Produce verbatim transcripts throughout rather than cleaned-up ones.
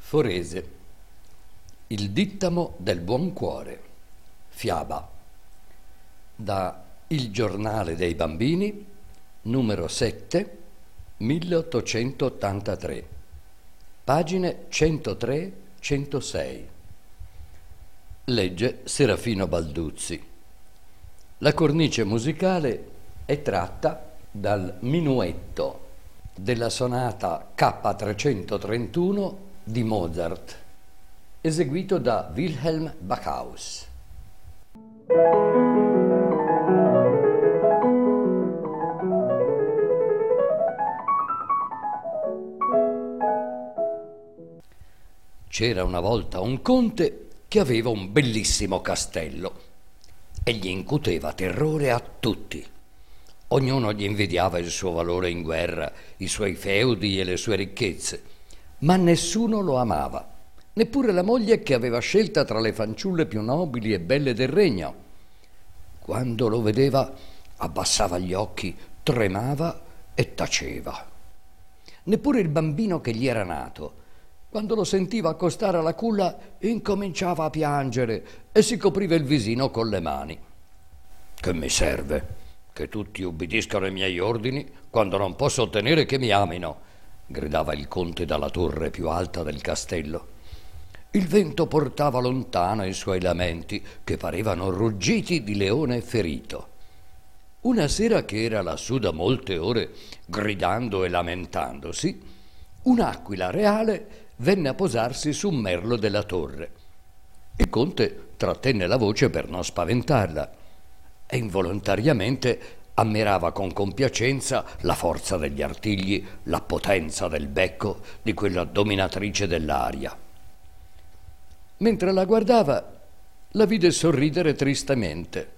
Forese. Il dittamo del buon cuore. Fiaba. Da Il giornale dei bambini, numero sette, milleottocentottantatré, pagine centotré centosei. Legge Serafino Balduzzi. La cornice musicale è tratta dal Minuetto della sonata K trecentotrentuno di Mozart, eseguito da Wilhelm Backhaus. C'era una volta un conte che aveva un bellissimo castello e gli incuteva terrore a tutti. Ognuno gli invidiava il suo valore in guerra, i suoi feudi e le sue ricchezze, ma nessuno lo amava, neppure la moglie che aveva scelta tra le fanciulle più nobili e belle del regno. Quando lo vedeva, abbassava gli occhi, tremava e taceva. Neppure il bambino che gli era nato, quando lo sentiva accostare alla culla, incominciava a piangere e si copriva il visino con le mani. «Che mi serve? Che tutti ubbidiscano ai miei ordini quando non posso ottenere che mi amino», gridava il conte dalla torre più alta del castello. Il vento portava lontano i suoi lamenti, che parevano ruggiti di leone ferito. Una sera che era lassù da molte ore, gridando e lamentandosi, un'aquila reale venne a posarsi su un merlo della torre. Il conte trattenne la voce per non spaventarla e involontariamente ammirava con compiacenza la forza degli artigli, la potenza del becco di quella dominatrice dell'aria. Mentre la guardava, la vide sorridere tristemente.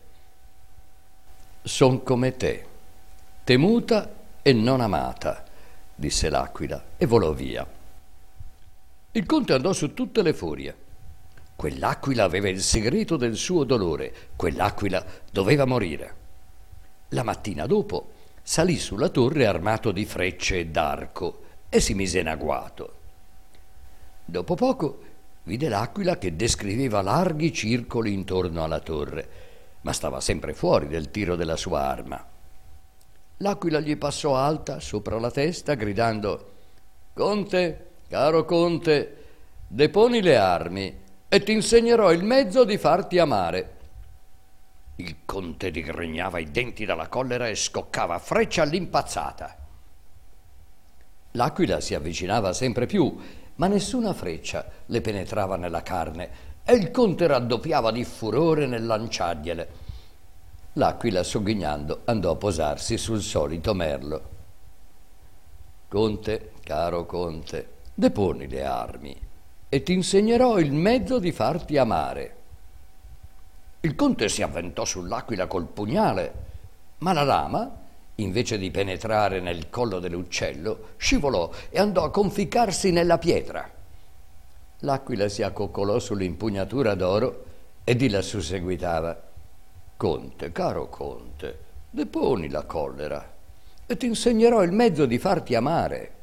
«Son come te, temuta e non amata», disse l'aquila e volò via. Il conte andò su tutte le furie. Quell'aquila aveva il segreto del suo dolore, quell'aquila doveva morire. La mattina dopo salì sulla torre armato di frecce e d'arco e si mise in agguato. Dopo poco vide l'aquila che descriveva larghi circoli intorno alla torre, ma stava sempre fuori del tiro della sua arma. L'aquila gli passò alta sopra la testa, gridando: «Conte, caro conte, deponi le armi e ti insegnerò il mezzo di farti amare». Il conte digrignava i denti dalla collera e scoccava freccia all'impazzata. L'aquila si avvicinava sempre più, ma nessuna freccia le penetrava nella carne e il conte raddoppiava di furore nel lanciargliele. L'aquila, sogghignando, andò a posarsi sul solito merlo. «Conte, caro conte, deponi le armi e ti insegnerò il mezzo di farti amare». Il conte si avventò sull'aquila col pugnale, ma la lama, invece di penetrare nel collo dell'uccello, scivolò e andò a conficcarsi nella pietra. L'aquila si accoccolò sull'impugnatura d'oro e di lassù seguitava: «Conte, caro conte, deponi la collera e ti insegnerò il mezzo di farti amare».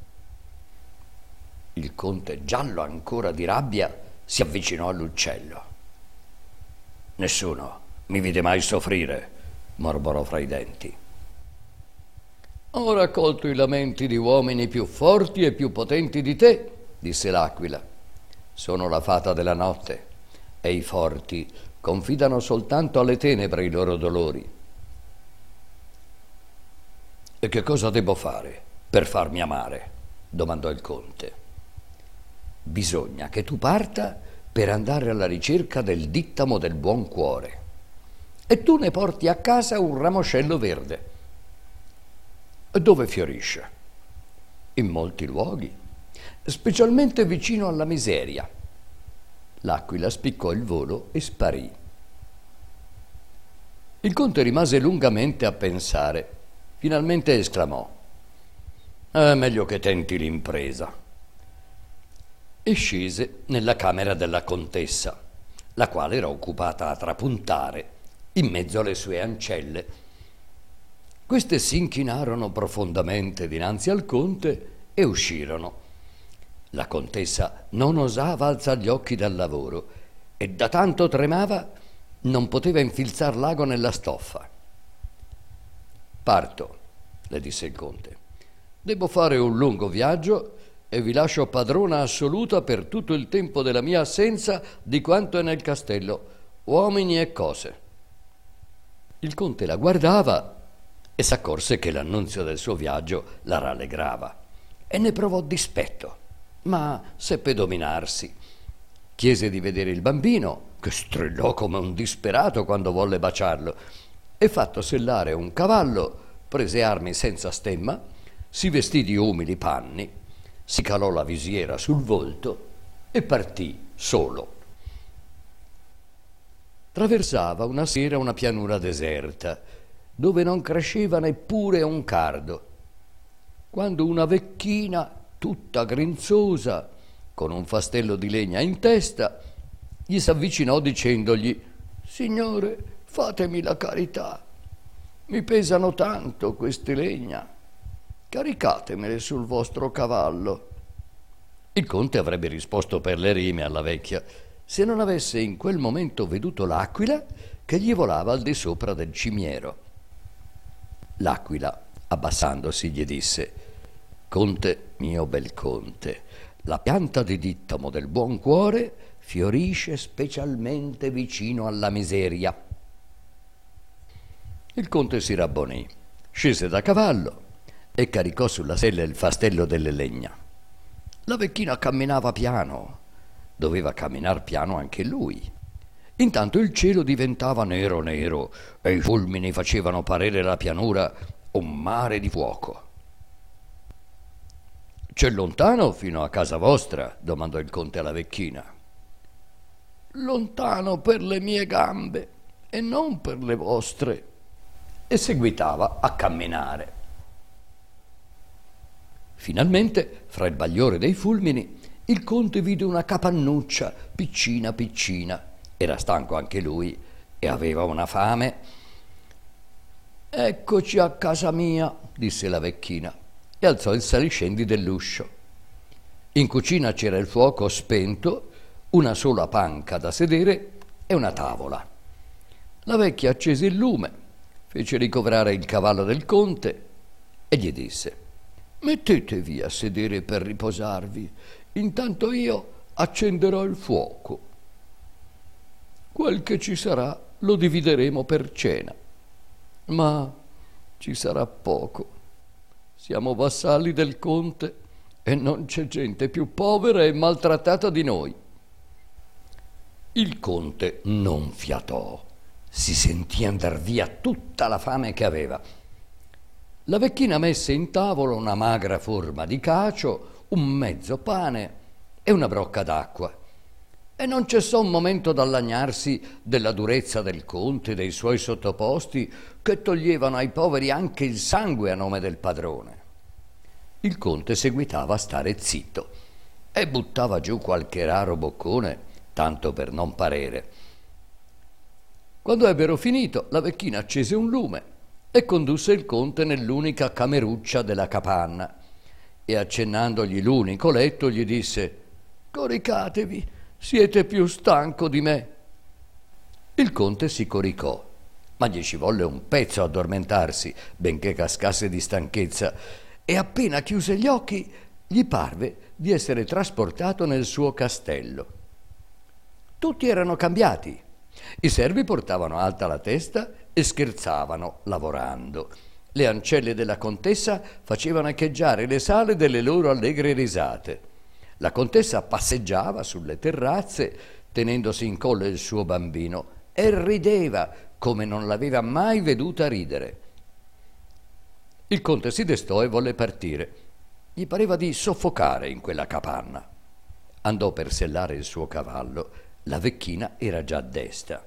Il conte, giallo ancora di rabbia, si avvicinò all'uccello. «Nessuno mi vide mai soffrire», mormorò fra i denti. «Ho raccolto i lamenti di uomini più forti e più potenti di te», disse l'aquila. «Sono la fata della notte e i forti confidano soltanto alle tenebre i loro dolori». «E che cosa devo fare per farmi amare?» domandò il conte. «Bisogna che tu parta per andare alla ricerca del dittamo del buon cuore e tu ne porti a casa un ramoscello verde». «Dove fiorisce?» «In molti luoghi, specialmente vicino alla miseria». L'aquila spiccò il volo e sparì. Il conte rimase lungamente a pensare. Finalmente esclamò: «È meglio che tenti l'impresa». E scese nella camera della contessa, la quale era occupata a trapuntare in mezzo alle sue ancelle. Queste si inchinarono profondamente dinanzi al conte e uscirono. La contessa non osava alzar gli occhi dal lavoro e da tanto tremava non poteva infilzar l'ago nella stoffa. «Parto», le disse il conte. «Devo fare un lungo viaggio e vi lascio padrona assoluta per tutto il tempo della mia assenza di quanto è nel castello, uomini e cose». Il conte la guardava e s'accorse che l'annunzio del suo viaggio la rallegrava e ne provò dispetto, ma seppe dominarsi. Chiese di vedere il bambino, che strillò come un disperato quando volle baciarlo, e fatto sellare un cavallo, prese armi senza stemma, si vestì di umili panni, si calò la visiera sul volto e partì solo. Traversava una sera una pianura deserta, dove non cresceva neppure un cardo, quando una vecchina, tutta grinzosa, con un fastello di legna in testa, gli s'avvicinò dicendogli: «Signore, fatemi la carità, mi pesano tanto queste legna, caricatemele sul vostro cavallo». Il conte avrebbe risposto per le rime alla vecchia, se non avesse in quel momento veduto l'aquila che gli volava al di sopra del cimiero. L'aquila, abbassandosi, gli disse: «Conte, mio bel conte, la pianta di dittamo del buon cuore fiorisce specialmente vicino alla miseria». Il conte si rabbonì, scese da cavallo e caricò sulla sella il fastello delle legna. La vecchina camminava piano, doveva camminar piano anche lui. Intanto il cielo diventava nero nero e i fulmini facevano parere la pianura un mare di fuoco. «C'è lontano fino a casa vostra?» domandò il conte alla vecchina. «Lontano per le mie gambe e non per le vostre», e seguitava a camminare. Finalmente, fra il bagliore dei fulmini, il conte vide una capannuccia piccina piccina. Era stanco anche lui e aveva una fame. «Eccoci a casa mia», disse la vecchina e alzò il saliscendi dell'uscio. In cucina c'era il fuoco spento, una sola panca da sedere e una tavola. La vecchia accese il lume, fece ricovrare il cavallo del conte e gli disse: «Mettetevi a sedere per riposarvi, intanto io accenderò il fuoco. Quel che ci sarà lo divideremo per cena, ma ci sarà poco. Siamo vassalli del conte e non c'è gente più povera e maltrattata di noi». Il conte non fiatò, si sentì andar via tutta la fame che aveva. La vecchina messe in tavola una magra forma di cacio, un mezzo pane e una brocca d'acqua, e non cessò un momento dal lagnarsi della durezza del conte e dei suoi sottoposti, che toglievano ai poveri anche il sangue a nome del padrone. Il conte seguitava a stare zitto e buttava giù qualche raro boccone, tanto per non parere. Quando ebbero finito, la vecchina accese un lume e condusse il conte nell'unica cameruccia della capanna e, accennandogli l'unico letto, gli disse: «Coricatevi, siete più stanco di me». Il conte si coricò, ma gli ci volle un pezzo a addormentarsi, benché cascasse di stanchezza, e appena chiuse gli occhi gli parve di essere trasportato nel suo castello. Tutti erano cambiati. I servi portavano alta la testa e scherzavano lavorando. Le ancelle della contessa facevano echeggiare le sale delle loro allegre risate. La contessa passeggiava sulle terrazze tenendosi in collo il suo bambino e rideva come non l'aveva mai veduta ridere. Il conte si destò e volle partire. Gli pareva di soffocare in quella capanna. Andò per sellare il suo cavallo. La vecchina era già desta.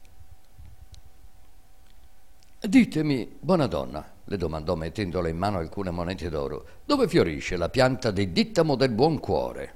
«Ditemi, buona donna», le domandò mettendole in mano alcune monete d'oro, «dove fiorisce la pianta di dittamo del buon cuore?»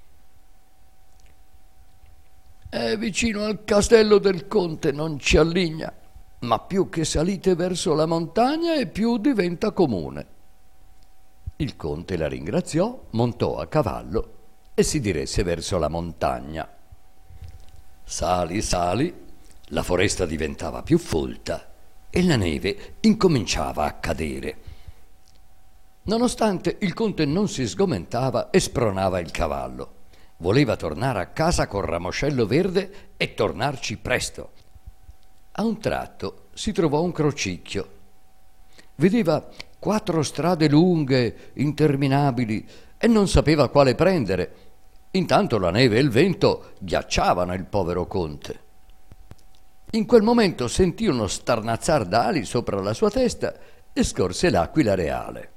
«È vicino al castello del conte, non ci alligna, ma più che salite verso la montagna e più diventa comune». Il conte la ringraziò, montò a cavallo e si diresse verso la montagna. Sali, sali, la foresta diventava più folta e la neve incominciava a cadere. Nonostante il conte non si sgomentava e spronava il cavallo. Voleva tornare a casa col ramoscello verde e tornarci presto. A un tratto si trovò un crocicchio. Vedeva quattro strade lunghe, interminabili, e non sapeva quale prendere. Intanto la neve e il vento ghiacciavano il povero conte. In quel momento sentì uno starnazzar d'ali sopra la sua testa e scorse l'aquila reale.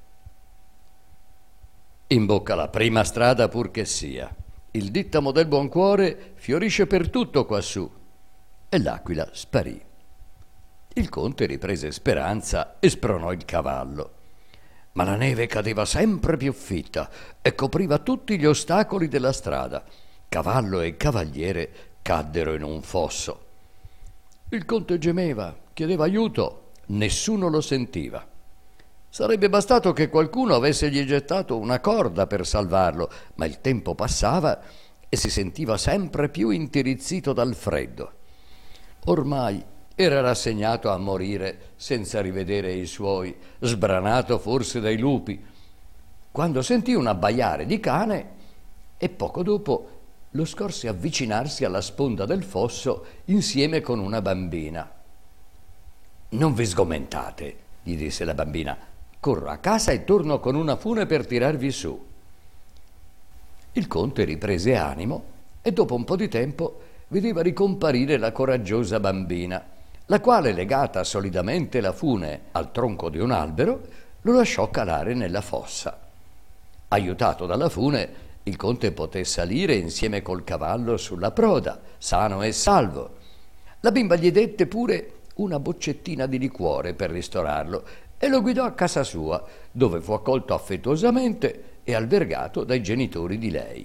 In bocca alla prima strada pur che sia. Il dittamo del buon cuore fiorisce per tutto quassù. E l'aquila sparì. Il conte riprese speranza e spronò il cavallo. Ma la neve cadeva sempre più fitta e copriva tutti gli ostacoli della strada. Cavallo e cavaliere caddero in un fosso. Il conte gemeva, chiedeva aiuto, nessuno lo sentiva. Sarebbe bastato che qualcuno avesse gli gettato una corda per salvarlo, ma il tempo passava e si sentiva sempre più intirizzito dal freddo. Ormai era rassegnato a morire senza rivedere i suoi, sbranato forse dai lupi, quando sentì un abbaiare di cane e poco dopo lo scorse avvicinarsi alla sponda del fosso insieme con una bambina. «Non vi sgomentate», gli disse la bambina, «corro a casa e torno con una fune per tirarvi su». Il conte riprese animo e dopo un po' di tempo vedeva ricomparire la coraggiosa bambina, la quale, legata solidamente la fune al tronco di un albero, lo lasciò calare nella fossa. Aiutato dalla fune, il conte poté salire insieme col cavallo sulla proda, sano e salvo. La bimba gli dette pure una boccettina di liquore per ristorarlo e lo guidò a casa sua, dove fu accolto affettuosamente e albergato dai genitori di lei.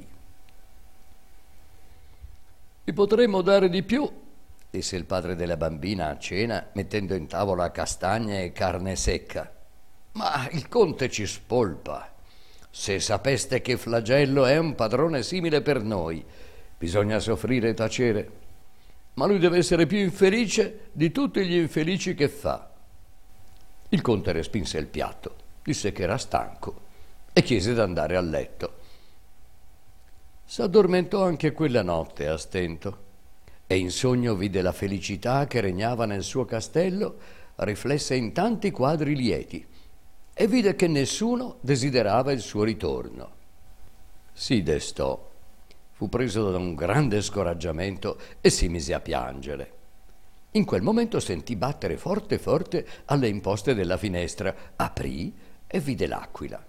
«Vi potremmo dare di più», disse il padre della bambina a cena, mettendo in tavola castagne e carne secca. «Ma il conte ci spolpa. Se sapeste che flagello è un padrone simile per noi, bisogna soffrire e tacere. Ma lui deve essere più infelice di tutti gli infelici che fa». Il conte respinse il piatto, disse che era stanco e chiese d'andare a letto. S'addormentò anche quella notte a stento e in sogno vide la felicità che regnava nel suo castello riflessa in tanti quadri lieti e vide che nessuno desiderava il suo ritorno. Si destò, fu preso da un grande scoraggiamento e si mise a piangere. In quel momento sentì battere forte forte alle imposte della finestra, aprì e vide l'aquila.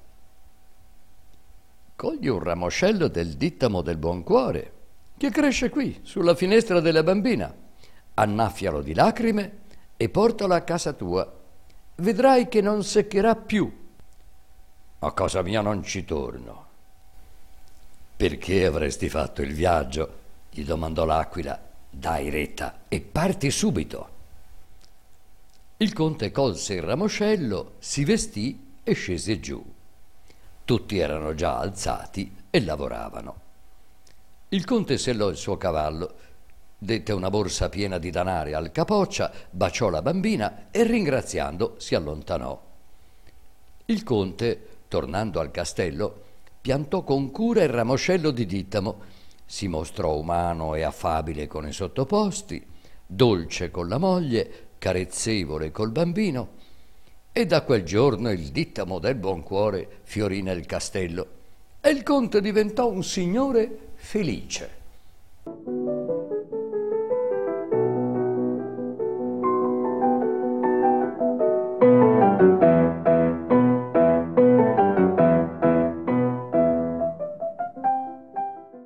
«Cogli un ramoscello del dittamo del buon cuore, che cresce qui, sulla finestra della bambina, annaffialo di lacrime e portalo a casa tua. Vedrai che non seccherà più». «A casa mia non ci torno». «Perché avresti fatto il viaggio?» gli domandò l'aquila. «Dai retta e parti subito». Il conte colse il ramoscello, si vestì e scese giù. Tutti erano già alzati e lavoravano. Il conte sellò il suo cavallo, dette una borsa piena di danari al capoccia, baciò la bambina e ringraziando si allontanò. Il conte, tornando al castello, piantò con cura il ramoscello di dittamo, si mostrò umano e affabile con i sottoposti, dolce con la moglie, carezzevole col bambino, e da quel giorno il dittamo del buon cuore fiorì nel castello e il conte diventò un signore felice.